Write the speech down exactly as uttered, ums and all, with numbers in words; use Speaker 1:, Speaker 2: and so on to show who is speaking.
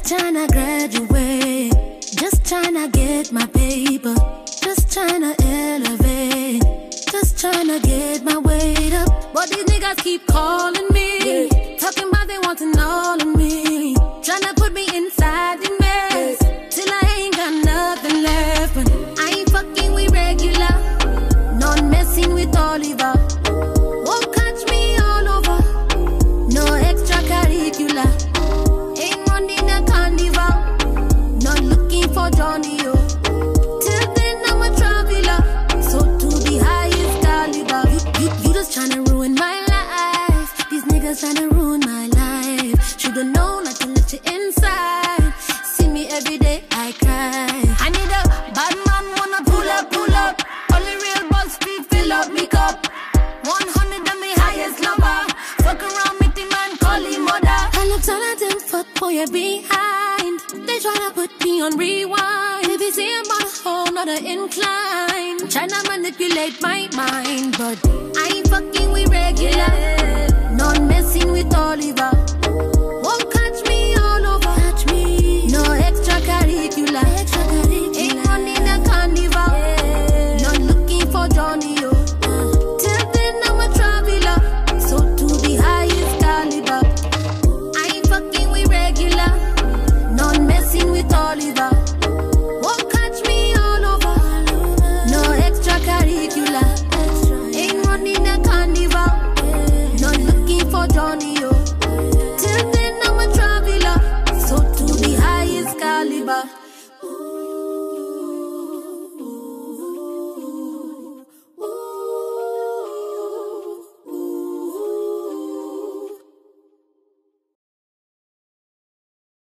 Speaker 1: tryna graduate, just tryna get my paper, just tryna elevate, just tryna get my weight up. But these niggas keep calling me, yeah. Talking about they wanting all of me, tryna put me inside the mess, yeah. Till I ain't got nothing left. But I ain't fucking with regular, not messing with Oliver. Won't catch me all over, no extracurricular. Ain't running a carnival, not looking for Johnny, yo. Till then I'm a traveler, so to the highest caliber. You, you, you just tryna ruin my life. These niggas tryna ruin my life. Shoulda known not to let you inside. See me every day, I cry. I need a bad man, wanna pull up, pull up. Only real boss feet fill up me cup. one hundred and me highest lover. Fuck around with the man, call him mother. I look all of them fuck boy behind. They tryna put me on rewind. Baby, see I'm on a whole nother incline, tryna manipulate my mind. But I ain't fucking with regular, not messing with Oliver.